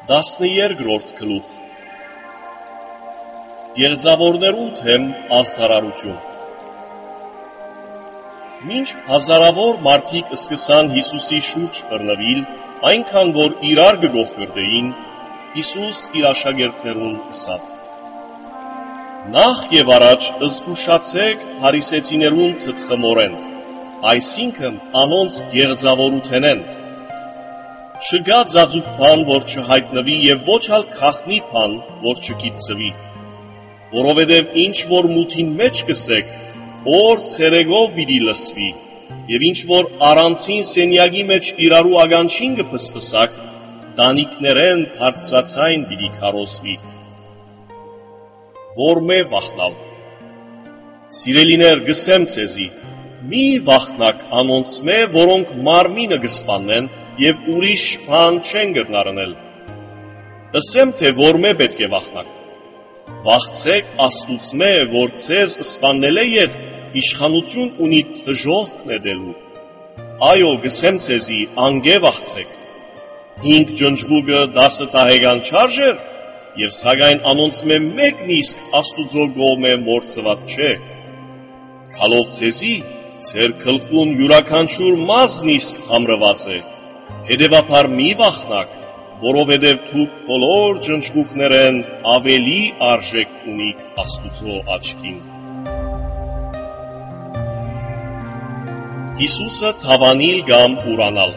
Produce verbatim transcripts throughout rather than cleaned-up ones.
Տասներորդ գլուխ Եղձավորներու թեմ ազդարարություն Մինչ հազարավոր մարդիկ սկսան Հիսուսի շուրջ բռնվել, այնքան որ իրար գողգրդեին, Հիսուս իր աշակերտներուն ասավ. Նախ եւ առաջ զգուշացեք հարիսեցիներուն թթխմորեն, այսինքն անոնց եղձավորութենեն. Չգա ձածուկ բան, որ չհայտնվի եւ ոչ ալ քախնի բան, որ չգիտցվի, որովհետեւ ինչ որ մութին մեջ կսեք, օր ցերեգով պիտի լսվի, եւ ինչ որ առանցին սենյակի մեջ իրարու ականջին կփսփսակ, տանիքներեն բարձրացայն պիտի քարոզվի։ Որ մե վախնալ։ Սիրելիներ, գսեմ ցեզի, մի վախնակ անոնց մե, որոնք մարմինը կսպանեն եւ ուրիշ բան չեն գրնարնել։ Ասեմ, թե որ մե պետք է վախնակ։ Վախցեք Աստուծմե, որ ցեզ սպանել է ետ իշխանություն ունի թժով նետելու։ Այո, գսեմ ցեզի, անգե վախցեք։ Հինգ ջնջուկը դասը տահեգան չարժեր, եւ սակայն անոնցմե մեկն իսկ Աստուծո գոմե մորցված չէ։ Քալով ցեզի, ձեր գլխուն յուրաքանչյուր մազն իսկ համրված է։ Հետևաբար մի վախնակ, որովհետև դուք բոլոր ջնջուկներեն ավելի արժեք ունիք Աստուծո աչքին։ Հիսուսը թավանիլ կամ ուրանալ։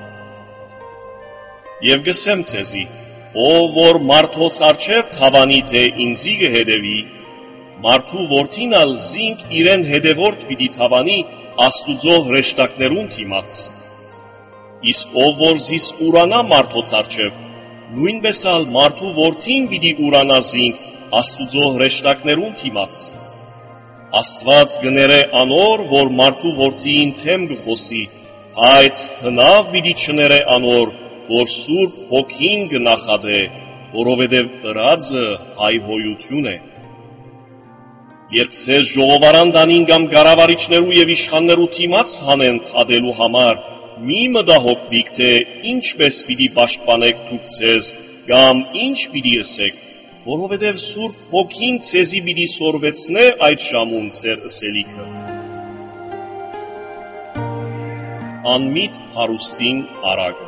Եվ գսեմ ցեզի, ով որ մարդոց առջև թավանի թե ինձի կհետևի, մարդու որդին ալ զինք իրեն հետևորդ պիտի թավանի Աստուծո հրեշտակներուն թիմաց։ Իսկ ով որ զիս ուրանա մարդոց առջև, նույնպես ալ մարդու որդին պիտի ուրանա զինք Աստուծո հրեշտակներուն թիմաց։ Աստված գները անոր, որ մարդու որդին թեմ գխոսի, հայց հնավ պիտի չները անոր, որ Սուրբ Հոգին գնախադե, որովհետև ըրածը հայհոյություն է։ Երբ ցեզ ժողովարան դանին կամ կառավարիչներու եւ իշխաններու թիմաց հանեն թադելու համար, մի մտահոգվիք, թե ինչպես պիտի պաշտպանեք դուք ցեզ, կամ ինչ պիտի ասեք, որովհետև Սուրբ Հոգին ցեզի պիտի սորվեցնե այդ ժամուն ձեր ըսելիքը։ Անմիտ հարուստին արագը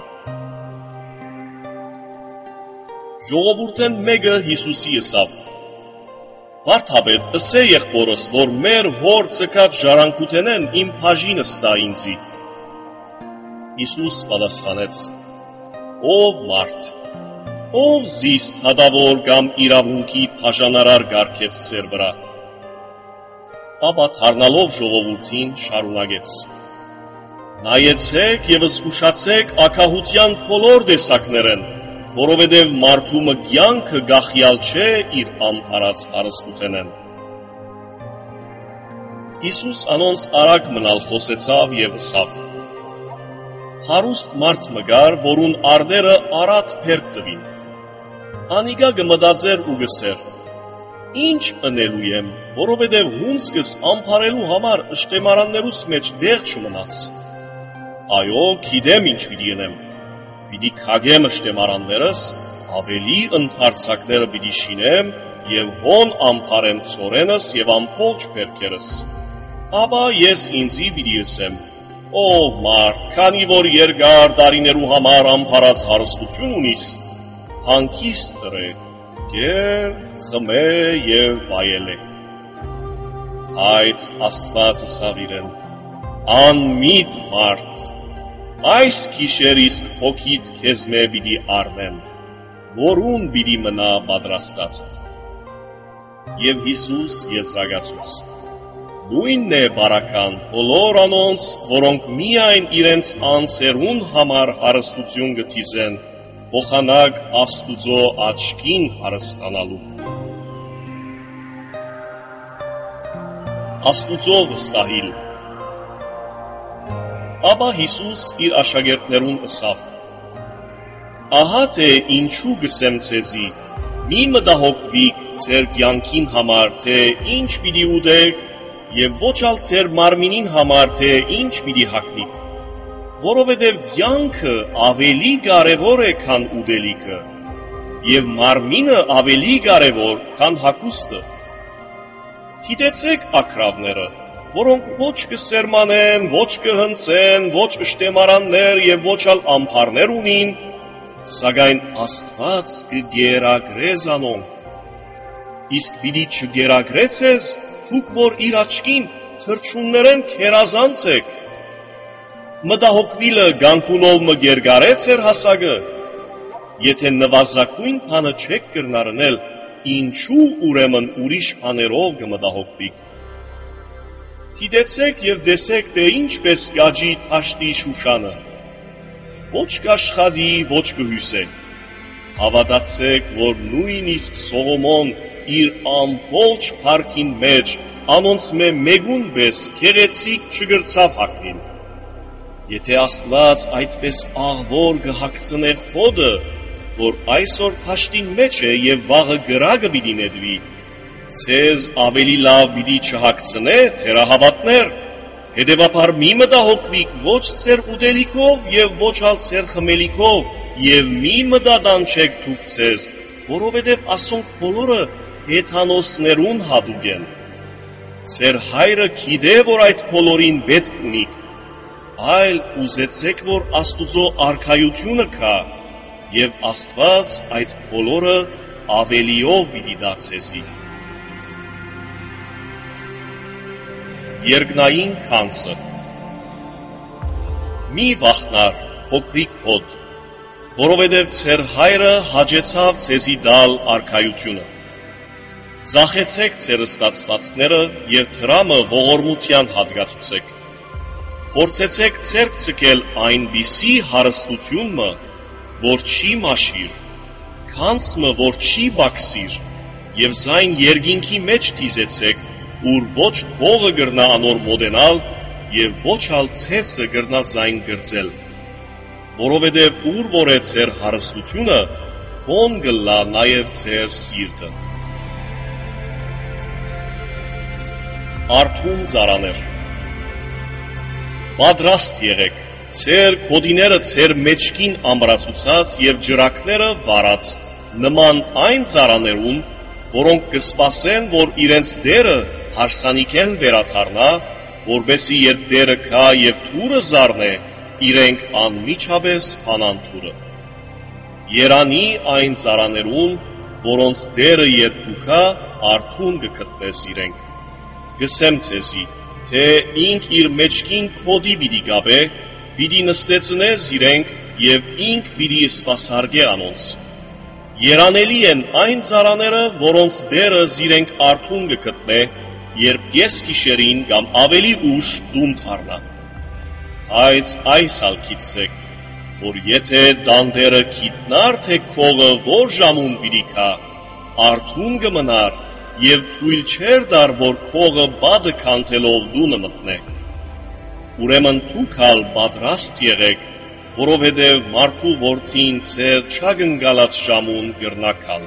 Ժողովուրդեն մեկը Հիսուսի ըսավ. Վարդապետ, ըսե եղբորս, որ մեր հոր ցկած ժառանգութենեն իմ բաժինս տա ինձի։ Հիսուս պատասխանեց. Ով մարդ, ով զիս թադավոր կամ իրավունքի բաժանարար գարկեց ձեր վրա։ Ապա թարնալով ժողովուրդին շարունակեց. Նայեցեք եւ զգուշացեք ակահության բոլոր տեսակներեն, որովհետև մարդու մգյանքը գախյալ չէ իր ամփարած հարստութենեն։ Հիսուս անոնց արագ մնալ խոսեցավ եւ ասավ. Հարուստ մարդ մգար, որուն արդերը արատ փերկ տվին։ Անիգա գմտածեր ու գսեր. Ինչ ընելու եմ, որովհետև հունցքս ամփարելու համար ըշտեմարաններուս մեջ դեղ չմնաց։ Այո, գիտեմ ինչ պիտի ընեմ։ Պիտի քագեմ ըշտեմարաններս, ավելի ընդարձակները պիտի շինեմ եւ հոն ամփարեմ ծորենս եւ ամբողջ փերքերս։ Ապա ես ինձի պիտի ասեմ. Ով մարդ, քանի որ երկար տարիներու համար ամփարած հարստություն ունիս, հանգիստ ըրե, գեր, խմե եւ վայելե։ Հայց Աստված ասավ իրեն. Անմիտ մարդ, այս գիշեր իսկ հոգիդ քեզ մե պիտի առնեմ, որուն պիտի մնա պատրաստած։ Եվ Հիսուս եզրակացուց. Նույնն է բարական բոլոր անոնց, որոնք միայն իրենց անձերուն համար հարստություն գտիզեն, փոխանակ Աստուծո աչքին հարստանալու։ Աստուծո վստահիլ Ապա Հիսուս իր աշակերտներուն ըսավ. Ահա թե ինչու գսեմ ցեզի, մի մտահոգվիք ձեր կյանքին համար, թե ինչ պիտի ուտեք, եւ ոչ ալ ձեր մարմինին համար, թե ինչ պիտի հագնիք, որովհետև կյանքը ավելի կարևոր է, քան ուտելիքը, եւ մարմինը ավելի կարևոր, քան հագուստը։ Գիտեցեք ակրավները, որոնք ոչ կսերմանեն, ոչ կհնցեն, ոչ ըշտեմարաններ եւ ոչ ալ ամփարներ ունին, սակայն Աստված կգերագրե զանոնք։ Իսկ պիտի չգերագրեցես, դուք որ իր աչքին թրջուններեն քերազանց եք։ Մտահոգվիլը գանքունով մը գերգարեց էր հասագը։ Եթե նվազագույն բանը չեք կրնարնել, ինչու ուրեմն ուրիշ բաներով կմտահոգվիք։ Գիտեցեք եւ տեսեք, թե ինչպես գաջի թաշտի շուշանը։ Ոչ կաշխատի, ոչ կհյուսեք։ Հավատացեք, որ նույնիսկ Սողոմոն իր ամբողջ փառքին մեջ անոնց մե մեգուն պես քեղեցիկ չգրցավ հագնել։ Եթե Աստված այդպես աղվոր կհագցնե խոդը, որ այսօր թաշտին մեջ է եւ վաղը գրագը պիտի նետվի, ցեզ ավելի լավ պիտի չհագցնե թերահավատներ։ Հետևաբար մի մտահոգվիք ոչ ձեր ուտելիքով եւ ոչ ալ ձեր խմելիքով եւ մի մտադանչեք դուք ցեզ, որովհետեւ ասոնք բոլորը հեթանոսներուն հատուկ են։ Ձեր հայրը գիտե, որ այդ բոլորին պետք ունիք, այլ ուզեցեք, որ Աստուծո արքայությունը կա եւ Աստված այդ բոլորը ավելիով պիտի տա ցեզի։ Երկնային քանսը։ Մի վախնար, փոքրիկ հոտ, որովհետև ձեր հայրը հաջեցավ ցեզի դալ արքայությունը։ Ձախեցեք ձեր ստացվածքները եւ թրամը ողորմության հատկացուցեք։ Փորձեցեք ձեռք ցկել այնպիսի հարստությունը, որ չի մաշիր, քանսը, որ չի բաքսիր, եւ զայն երկինքի մեջ դիզեցեք, ուր ոչ քողը գրնա անոր մոդենալ եւ ոչ ալ ցեցը գրնա զայն գրծել, որովհետեւ ուր որ է ձեր հարստությունը, հոն գլա նաեւ ձեր սիրտը։ Արթուն ծարաներ։ Պատրաստ եղեք, ձեր քոդիները ձեր մեջքին ամրացուցած եւ ջրակները վարած, նման այն ծարաներուն, որոնք կսպասեն, որ իրենց դերը հարսանիքեն վերաթարնա, որբեսի երբ դերը կա եւ թուրը զարնե, իրենք անմիջապես փանան թուրը։ Երանի այն ծարաներուն, որոնց դերը երբ կա, արթուն կգտնես իրենք։ Գսեմ ցեզի, թե ինք իր մեջքին քոդի պիտի գաբե, պիտի նստեցնես իրենք եւ ինք պիտի սպասարկե անոնց։ Երանելի են այն ծարաները, որոնց դերը զիրենք արթուն կգտնե, երբ ես գիշերին կամ ավելի ուշ դուն թարնա։ Այս այս ալ գիտեք, որ եթե դանդերը գիտնար, թե քողը որ ժամուն պիտի կա, արթուն կմնար եւ թույլ չեր դար, որ քողը բադը քանթելով դունը մտնե։ Ուրեմն դուք ալ պատրաստ եղեք, որովհետև մարդու որդին ձեր չագնգալած ժամուն գրնակալ։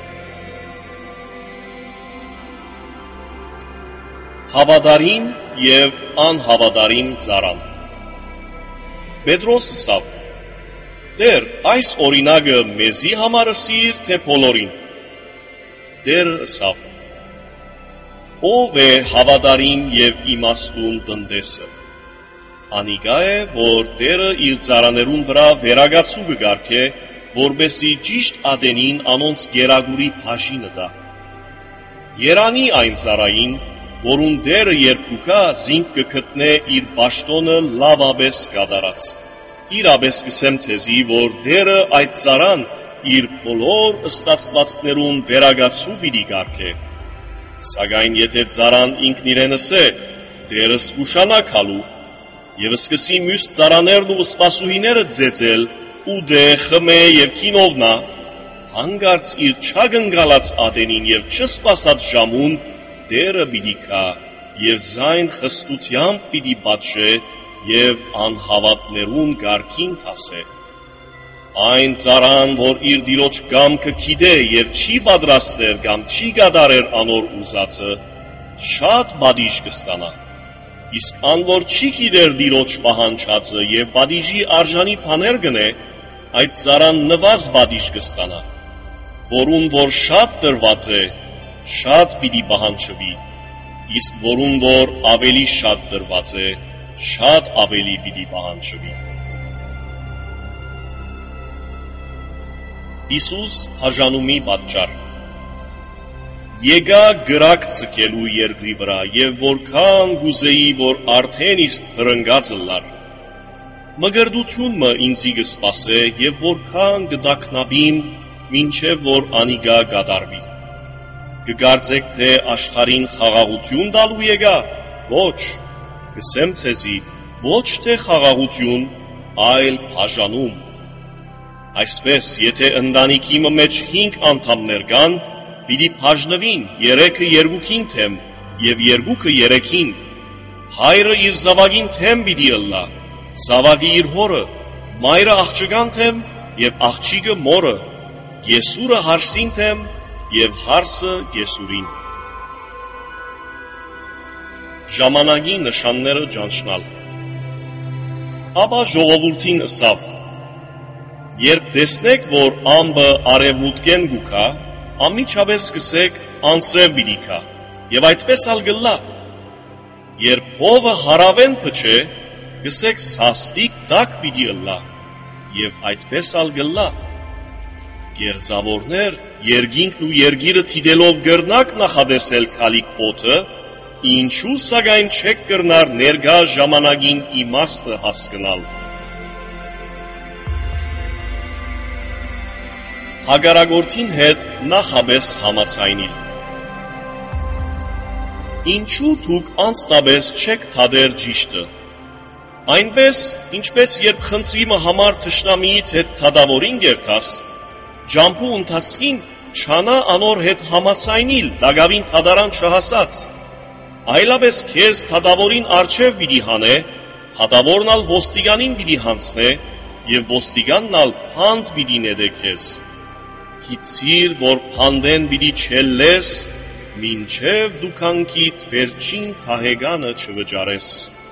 Հավատարիմ եւ անհավատարիմ ծառան։ Պետրոս ասավ. Տեր, այս օրինակը մեզի համար ասիր, թե բոլորին։ Տեր ասավ. Ով է հավատարիմ եւ իմաստուն տնտեսը։ Անիկա է, որ Տերը իր ծառաներուն վրա վերագացու կգարքե, որբեսի ճիշտ ադենին անոնց գերագուրի փաշինը տա։ Երանի այն ծառային, որուն Տերը երբ կա, զինք կգտնե իր պաշտոնը լավաբես կատարած։ Իրապես կսեմ ցեզի, որ Տերը այդ ծառան իր բոլոր ստացվածքներուն վերագացու պիտի գարքե։ Սակայն եթե ծառան ինքն իրենս է, Տերս կուշանա քալու, եւ սկսի մյուս ծառաներն ու սպասուհիները ձեծել, ուդե, խմե եւ քինովնա, հանգարց իր չագնգալած ադենին եւ չսպասած ժամուն Տերը պիտի կա եւ զայն խստությամբ պիտի պատժե եւ անհավատներուն գարքին տասե։ Այն ծառան, որ իր դիրոջ կամքը գիտե եւ չի պատրաստեր կամ չի կատարեր անոր ուզածը, շատ բադիժ կստանա։ Իսկ ան որ չի գիտեր դիրոջ պահանջածը եւ բադիժի արժանի բաներ գնե, այդ ծառան նվազ բադիժ կստանա։ որուն որ շատ տրված է, շատ պիտի պահանջվի, իսկ որուն որ ավելի շատ տրված է, շատ ավելի պիտի պահանջվի։ Հիսուս բաժանումի պատճառ։ Եկա գրակ ցկելու երկրի վրա, եւ որքան գուզեի, որ արդեն իսկ հրնգած լար։ Մգրդությունը ինձի կսպասե, եւ որքան կդակնաբիմ, մինչև որ անիգա կատարվի։ Կգարձեք, թե աշխարհին խաղաղություն տալու եկա, ոչ, կսեմ ցեզի, ոչ թե խաղաղություն, այլ բաժանում։ Այսպես, եթե ընտանիքի մեջ հինգ անդամներ կան, պիտի բաժնվին, երեքը երկուքին թեմ, եւ երկուքը երեքին։ Հայրը իր զավակին թեմ պիտի ըլլա, զավակը իր հորը, մայրը աղջկան թեմ, եւ աղջիկը մորը, եսուրը հարսին թեմ, եւ հարսը եսուրին։ Ժամանակի նշանները ճանչնալ։ Ապա ժողովուրդին ըսավ. երբ տեսնեք, որ ամբը արևմուտքեն գուքա, անմիջապես սկսեք անցրև պիտի գա, եւ այդպես ալ գլա։ Երբ հովը հարավեն փչե, գսեք սաստիկ տակ պիտի ըլլա, եւ այդպես ալ գլա։ Գերձավորներ, երկինքն ու երգիրը թիդելով գրնակ նախադեսել քալիք օդը, ինչու սակայն չեք կրնար ներգա ժամանակին իմաստը հասկնալ։ Հագարագործին հետ նախաբես համացայնիլ։ Ինչու դուք անձնապես չեք թադեր ճիշտը։ Այնպես, ինչպես երբ խնդրիմը համար թշնամիիդ հետ թադավորին գերտաս, ջամփու ընթացքին չանա անոր հետ համացայնիլ, դագավին թադարան չհասած։ Այլապես քեզ թադավորին արջև պիտի հանե, թադավորն ալ ոստիկանին պիտի հանցնե, եւ ոստիկանն ալ փանդ պիտի նետե քեզ։ Գիտիր, որ փանդեն պիտի չելլես, մինչև դու քանքիդ վերջին թահեգանը չվճարես։